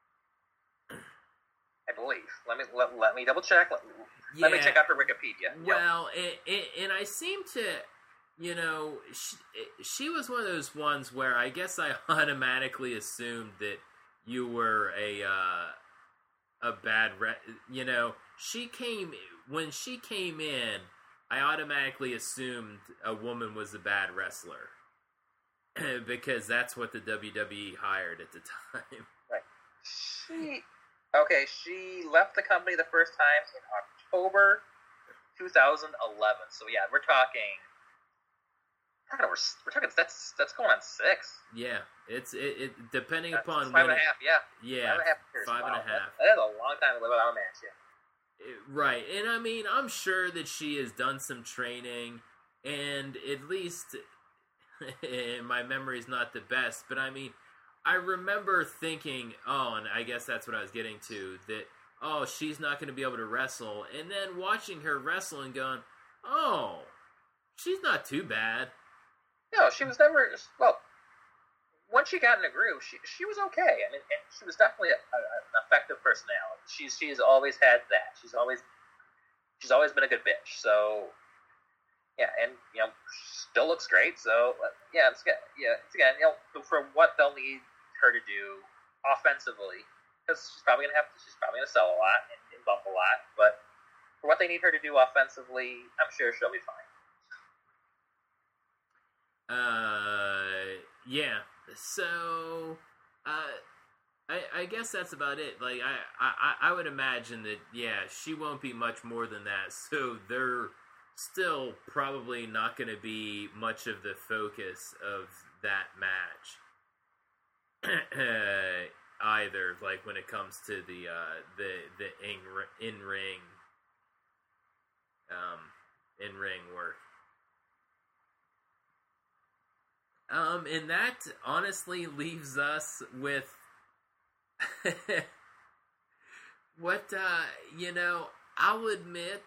I believe. Let me let, let me double check. Let, yeah, let me check out her Wikipedia. Well, yep. and, and I seem to, you know, she, she was one of those ones where I guess I automatically assumed that you were a uh, a bad, re- you know, she came when she came in. I automatically assumed a woman was a bad wrestler because that's what the W W E hired at the time. Right. She. Okay, she left the company the first time in October two thousand eleven. So yeah, we're talking. I don't know, we're, we're talking. That's that's going on six. Yeah, it's it, it depending that's upon five when and a half. Yeah, yeah, five and a half years. Five wow. and a half. That, that is a long time to live without a match. Yeah. It, right, and I mean, I'm sure that she has done some training, and at least my memory's not the best, but I mean. I remember thinking, oh, and I guess that's what I was getting to, that, oh, she's not going to be able to wrestle, and then watching her wrestle and going, oh, she's not too bad. No, she was never, well, once she got in a groove, she she was okay. I mean, and she was definitely a, a, an effective personality. She's she's always had that. She's always she's always been a good bitch. So, yeah, and, you know, still looks great. So, yeah, it's good. Yeah, it's again, you know, for what they'll need her to do offensively, because she's probably gonna have to, she's probably gonna sell a lot and, and bump a lot, but for what they need her to do offensively, I'm sure she'll be fine. Uh, yeah. So, uh, I I guess that's about it. Like I I I would imagine that yeah, she won't be much more than that. So they're still probably not going to be much of the focus of that match. Either, like when it comes to the uh, the the in in ring um, in ring work, um, and that honestly leaves us with what uh, you know. I'll admit,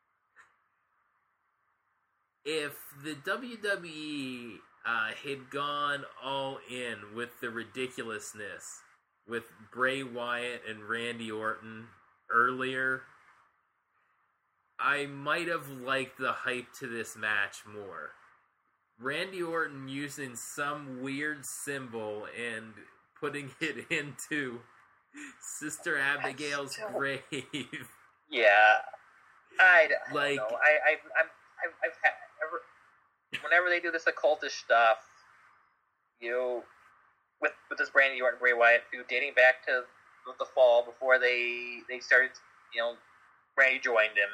if the W W E Uh, had gone all in with the ridiculousness with Bray Wyatt and Randy Orton earlier, I might have liked the hype to this match more. Randy Orton using some weird symbol and putting it into Sister Abigail's still... grave. Yeah, I, I like, don't know. I, I, I'm, I've, I've had, ever, whenever they do this occultish stuff, you know, with with this Randy Orton Bray Wyatt feud dating back to the fall before they they started, you know, Randy joined him.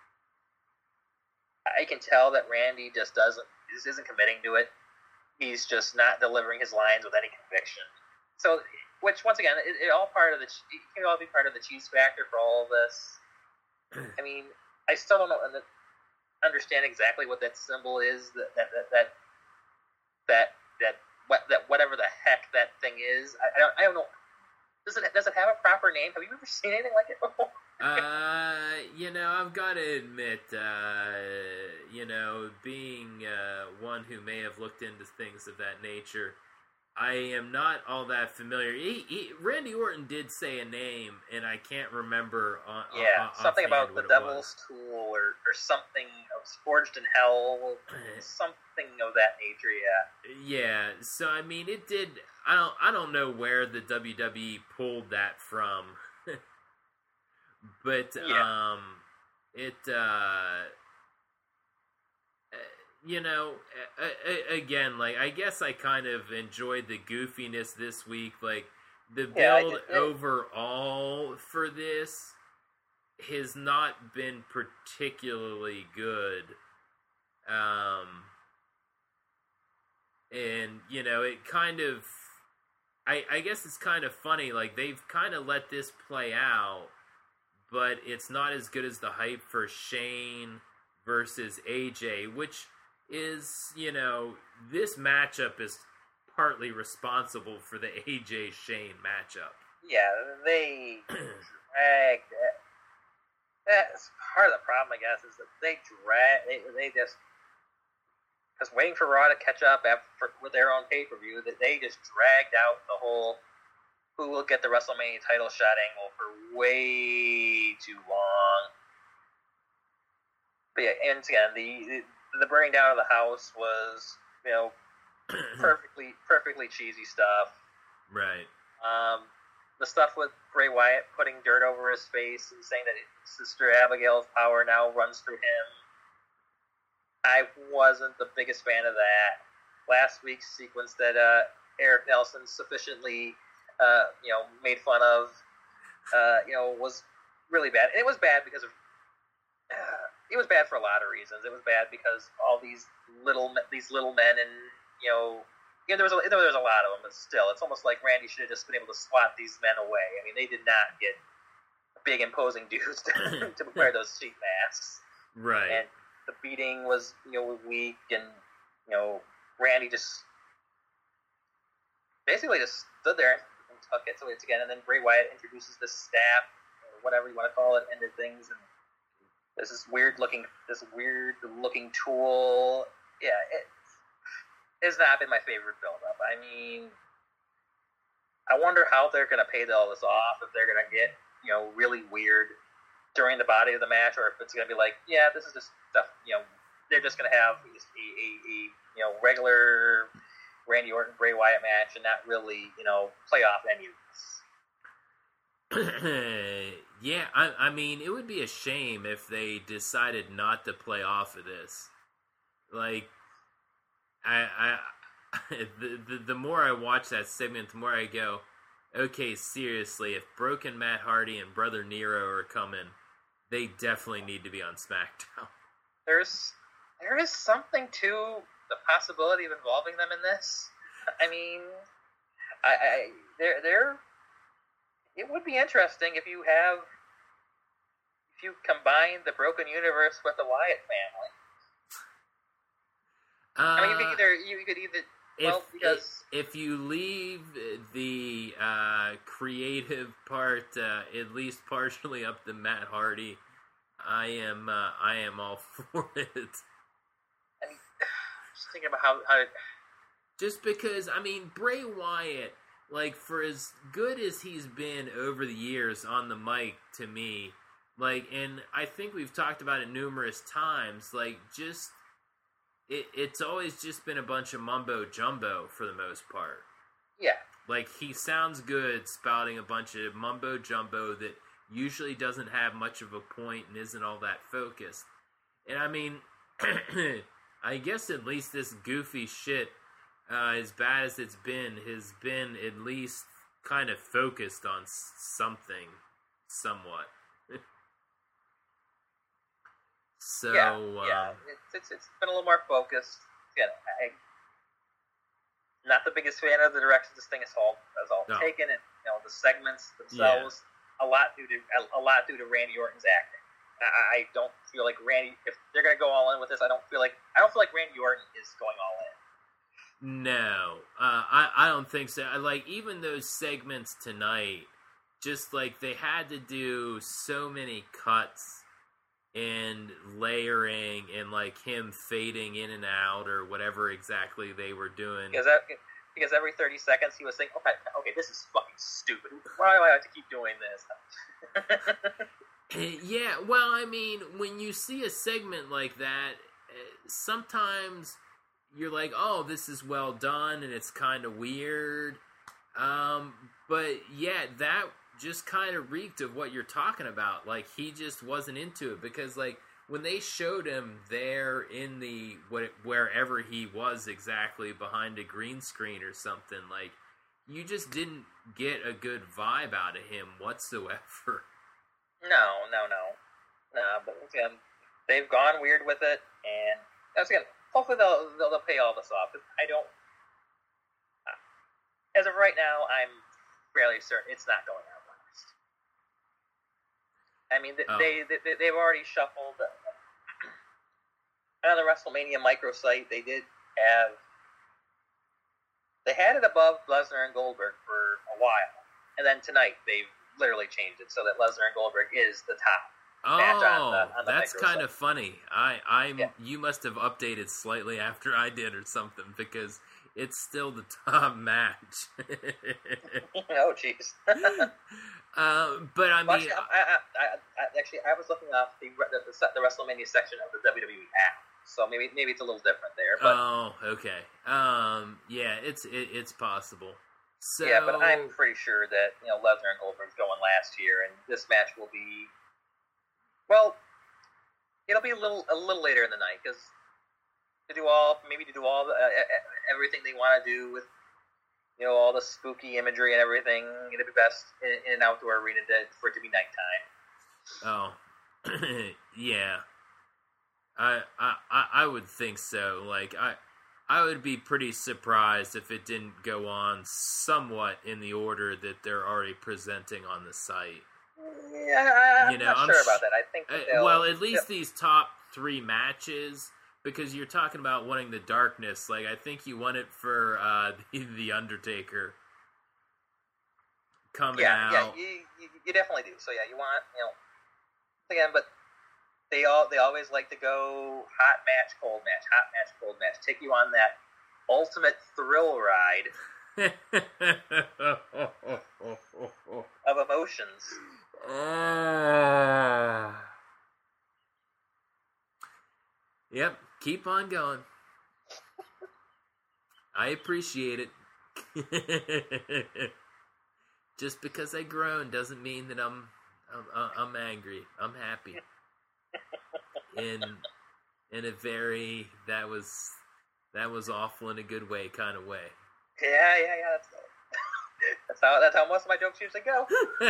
I can tell that Randy just doesn't, just isn't committing to it. He's just not delivering his lines with any conviction. So, which once again, it, it all part of the, it can all be part of the cheese factor for all of this. I mean, I still don't know, understand exactly what that symbol is. That that that that that, that, what, that whatever the heck that thing is. I, I don't I don't know. Does it does it have a proper name? Have you ever seen anything like it before? uh, you know, I've got to admit, uh, you know, being uh, one who may have looked into things of that nature, I am not all that familiar. He, he, Randy Orton did say a name, and I can't remember. On, yeah, on, something about the Devil's was. Tool or, or something. Forged in Hell, something of that nature. Yeah. Yeah. So I mean, it did. I don't. I don't know where the W W E pulled that from. But, yeah. um, it, uh, you know, again, like, I guess I kind of enjoyed the goofiness this week. Like, the build yeah, overall for this has not been particularly good. Um, and, you know, it kind of, I, I guess it's kind of funny. Like, they've kind of let this play out, but it's not as good as the hype for Shane versus A J, which is, you know, this matchup is partly responsible for the A J Shane matchup. Yeah, they dragged it. That's part of the problem, I guess, is that they drag, they, they just, because waiting for Raw to catch up after, with their own pay-per-view, that they just dragged out the whole who will get the WrestleMania title shot angle for way too long. But yeah, and again, the, the the burning down of the house was, you know, perfectly perfectly cheesy stuff. Right. Um, the stuff with Bray Wyatt putting dirt over his face and saying that Sister Abigail's power now runs through him. I wasn't the biggest fan of that. Last week's sequence that uh, Eric Nelson sufficiently Uh, you know, made fun of, uh, you know, was really bad. And it was bad because of, uh, it was bad for a lot of reasons. It was bad because all these little, these little men and, you know, yeah, there was a, there was a lot of them, but still, it's almost like Randy should have just been able to swat these men away. I mean, they did not get big, imposing dudes to, to wear those cheap masks. Right. And the beating was, you know, weak, and, you know, Randy just basically just stood there and took it. So it's again, and then Bray Wyatt introduces this staff, or whatever you want to call it, ended things, and there's this weird looking, this weird looking tool. Yeah, it has not been my favorite build-up. I mean, I wonder how they're going to pay all this off, if they're going to get, you know, really weird during the body of the match, or if it's going to be like, yeah, this is just stuff, you know, they're just going to have a, a, a, you know, regular Randy Orton, Bray Wyatt match and not really, you know, play off any of this. Yeah, I, I mean, it would be a shame if they decided not to play off of this. Like, I, I the, the the more I watch that segment, the more I go, okay, seriously, if Broken Matt Hardy and Brother Nero are coming, they definitely need to be on SmackDown. There's there is something to the possibility of involving them in this. I mean, I, I there there it would be interesting if you have if you combine the Broken Universe with the Wyatt family. Uh, I mean, you could either you could either well if, because if, if you leave the uh, creative part uh, at least partially up to Matt Hardy, I am uh, I am all for it. I mean, just thinking about how how. Just because, I mean, Bray Wyatt, like, for as good as he's been over the years on the mic to me, Like, and I think we've talked about it numerous times. Like, just it, it's always just been a bunch of mumbo jumbo for the most part. Yeah. Like, he sounds good spouting a bunch of mumbo jumbo that usually doesn't have much of a point and isn't all that focused. And I mean, I guess at least this goofy shit, uh, as bad as it's been, has been at least kind of focused on something, somewhat. So yeah, uh, yeah, it's, it's it's been a little more focused. Yeah, I, not the biggest fan of the direction this thing is all is all no. taken, and you know the segments themselves. Yeah. A lot due to a, a lot due to Randy Orton's acting. I, I don't feel like Randy. If they're gonna go all in with this, I don't feel like I don't feel like Randy Orton is going all in. No, uh, I I don't think so. Like even those segments tonight, just like they had to do so many cuts and layering and like him fading in and out or whatever exactly they were doing. Because that, because every thirty seconds he was saying, "Okay, okay, this is fucking stupid. Why do I have to keep doing this?" Yeah, well, I mean, when you see a segment like that, sometimes you're like, "Oh, this is well done," and it's kind of weird. Um, but yeah, that just kind of reeked of what you're talking about. Like, he just wasn't into it because, like, when they showed him there in the what wherever he was exactly behind a green screen or something, like, you just didn't get a good vibe out of him whatsoever. No, no, no, no. But again, they've gone weird with it, and once again, hopefully they'll they'll, they'll pay all this off. I don't. Uh, as of right now, I'm fairly certain it's not going out. I mean, they, oh. they, they, they've already shuffled. Uh, on the WrestleMania microsite, they did have... They had it above Lesnar and Goldberg for a while. And then tonight, they've literally changed it so that Lesnar and Goldberg is the top oh, match on the, on the that's kind of funny. I, I'm, yeah. You must have updated slightly after I did or something, because it's still the top match. Oh, jeez. uh, but I mean, well, actually, I, I, I, I, actually, I was looking up the, the the WrestleMania section of the W W E app, so maybe maybe it's a little different there. But, oh, okay. Um, yeah, it's it, it's possible. So, yeah, but I'm pretty sure that you know Lesnar and Goldberg's going last year, and this match will be, well, it'll be a little a little later in the night because to do all maybe to do all the, uh, everything they want to do with. You know, all the spooky imagery and everything. It'd be best in, in an outdoor arena to, for it to be nighttime. Oh, yeah. I, I I would think so. Like I I would be pretty surprised if it didn't go on somewhat in the order that they're already presenting on the site. Yeah, I'm you know, not I'm sure sh- about that. I think that uh, well, at least these top three matches. Because you're talking about wanting the darkness. Like, I think you want it for uh, the, the Undertaker coming yeah, out. Yeah, you, you, you definitely do. So, yeah, you want, you know, again, but they all they always like to go hot match, cold match, hot match, cold match. Take you on that ultimate thrill ride of emotions. Uh, yep. Keep on going. I appreciate it. Just because I groan doesn't mean that I'm I'm, I'm angry. I'm happy. In in a very that was that was awful in a good way kind of way. Yeah, yeah, yeah. That's that's how that's how most of my jokes usually go.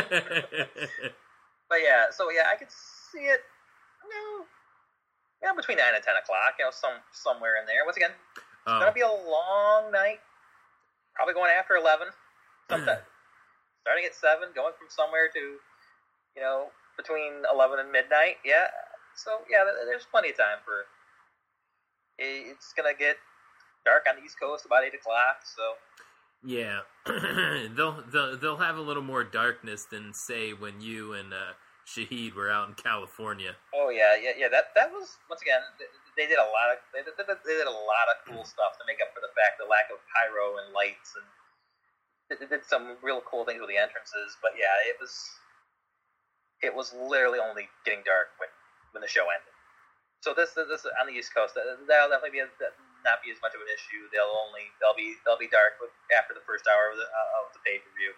But yeah, so yeah, I could see it. You know, Yeah, between nine and ten o'clock, you know, some somewhere in there. Once again, it's oh. gonna be a long night. Probably going after eleven. Sometime. Starting at seven, going from somewhere to, you know, between eleven and midnight. Yeah. So yeah, there's plenty of time for. It's gonna get dark on the East Coast about eight o'clock. So. Yeah, they'll they'll they'll have a little more darkness than say when you and. Uh, Shahid were out in California. Oh yeah, yeah, yeah. That that was once again. They did a lot of they did, they did a lot of cool stuff to make up for the fact the lack of pyro and lights, and they did some real cool things with the entrances. But yeah, it was it was literally only getting dark when, when the show ended. So this this on the East Coast, that'll definitely be a, not be as much of an issue. They'll only they'll be they'll be dark after the first hour of the, uh, of the pay per view.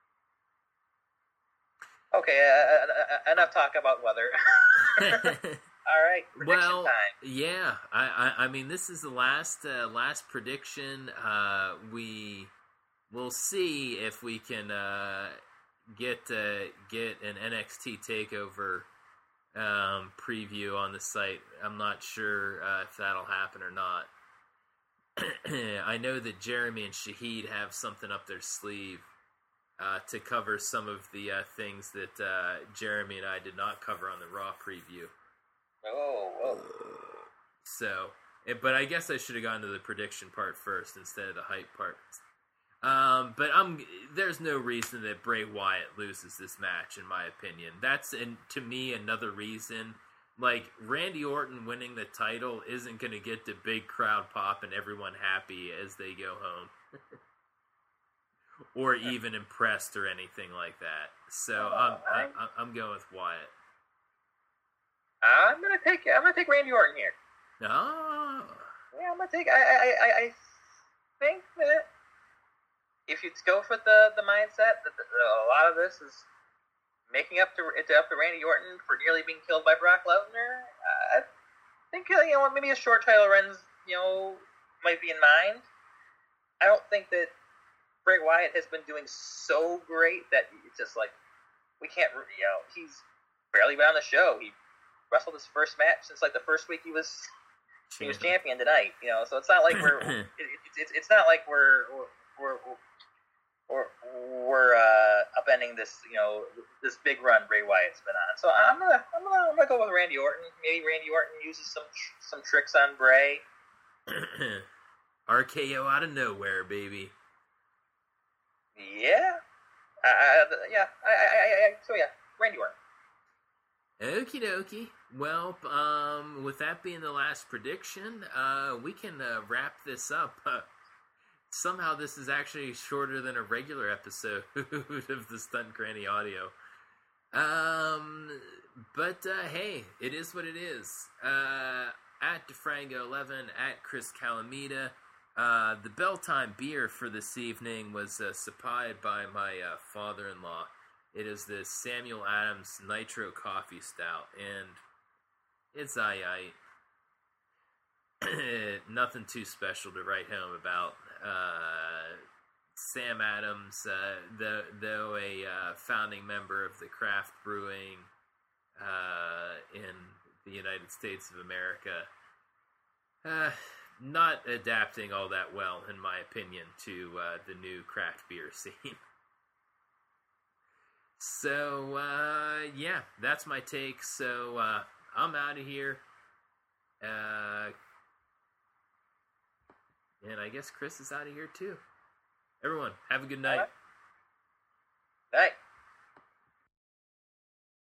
Okay, uh, uh, enough talk about weather. All right, prediction well, time. Yeah, I, I I mean this is the last uh, last prediction. Uh, we will see if we can uh, get uh, get an N X T takeover um, preview on the site. I'm not sure uh, if that'll happen or not. I know that Jeremy and Shahid have something up their sleeve uh, to cover some of the uh, things that uh, Jeremy and I did not cover on the Raw preview. Oh, whoa. So, but I guess I should have gone to the prediction part first instead of the hype part. Um, but I'm there's no reason that Bray Wyatt loses this match, in my opinion. That's, and to me, another reason. Like, Randy Orton winning the title isn't going to get the big crowd pop and everyone happy as they go home. Or even impressed or anything like that. So, I'm, I'm, I'm going with Wyatt. I'm gonna take I'm gonna take Randy Orton here. Oh. Yeah, I'm gonna take. I I I, I think that if you go for the, the mindset that the, a lot of this is making up to it up to Randy Orton for nearly being killed by Brock Lesnar, uh, I think you know maybe a short title runs you know might be in mind. I don't think that Bray Wyatt has been doing so great that it's just like we can't you know he's barely been on the show. He wrestled his first match since like the first week he was he was champion tonight, you know. So it's not like we're it, it's it's not like we're we're we're we're uh, upending this you know this big run Bray Wyatt's been on. So I'm gonna I'm gonna I'm gonna go with Randy Orton. Maybe Randy Orton uses some some tricks on Bray. R K O out of nowhere, baby. Yeah, uh, yeah. I, I I I so yeah, Randy Orton. Okie dokie. Well, um, with that being the last prediction, uh, we can uh, wrap this up. Uh, somehow this is actually shorter than a regular episode of the Stunt Granny Audio. Um, but, uh, hey, it is what it is. Uh, at DeFrango eleven, at Chris Calamita. Uh, the bell time beer for this evening was uh, supplied by my uh, father-in-law. It is the Samuel Adams Nitro Coffee Stout, and it's aye-aye. Nothing too special to write home about. Uh, Sam Adams, uh, though, though a uh, founding member of the craft brewing uh, in the United States of America, uh, not adapting all that well, in my opinion, to uh, the new craft beer scene. So, uh, yeah, that's my take. So, uh, I'm out of here. Uh, and I guess Chris is out of here, too. Everyone, have a good night. Night.